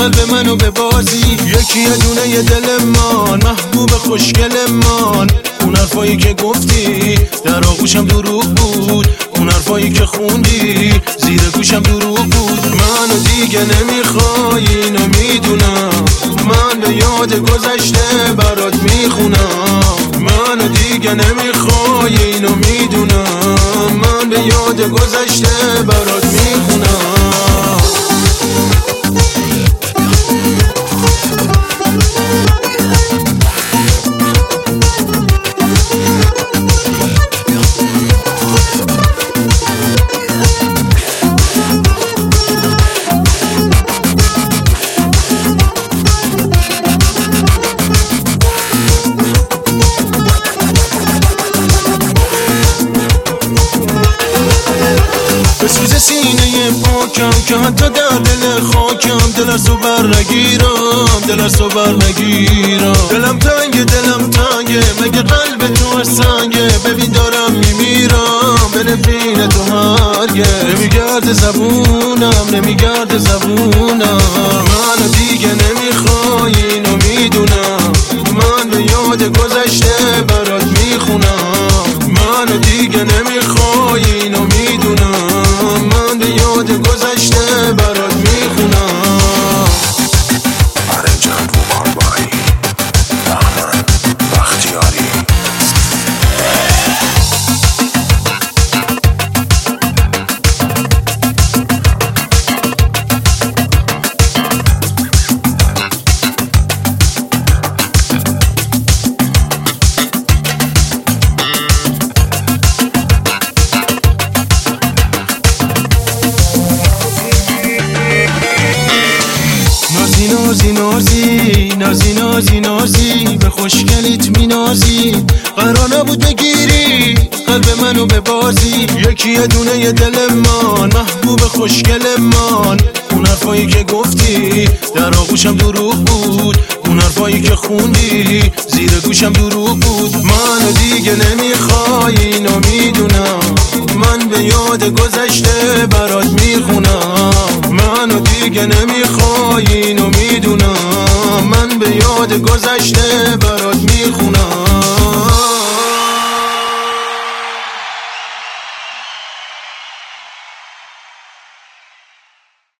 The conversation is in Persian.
قلب منو به بازی. یکی یه دونه یه دل من، محبوب خوشگل من. اون حرفایی که گفتی در آغوشم دروغ بود، اون حرفایی که خوندی زیر گوشم دروغ بود. منو دیگه نمیخوای اینو میدونم، من به یاد گذشته برات میخونم. منو دیگه نمیخوای اینو میدونم، من به یاد گذشته برات میخونم. بسوز سینه پاکم که حتی در دل خاکم. دل از تو بر نگیرم، دل از تو بر نگیرم. دلم تنگه مگه قلب تو از سنگه. ببین دارم میمیرم به نفرین تو هرگه. نمیگرد زبونم منو دیگه نمیخوای اینو میدونم، من به یاد گذشته برات میخونم. منو دیگه نمیخوای اینو میدونم، من به یاد گذشته برات میخونم. برنجان بوماربایی بهمن بختیاری. نازی به خوشگلیت مینازی. قرار نبود بگیری قلب منو به بازی. یکی یه دونه یه دل من، محبوب خوشگل من. اون حرفایی که گفتی در آغوشم دروغ بود، اون حرفایی که خوندی زیر گوشم دروغ بود. منو دیگه نمیخوای اینو میدونم، من به یاد گذشته برات میخونم. منو دیگه نمیخوای اینو میدونم، من به یاد گذشته برات میخونم.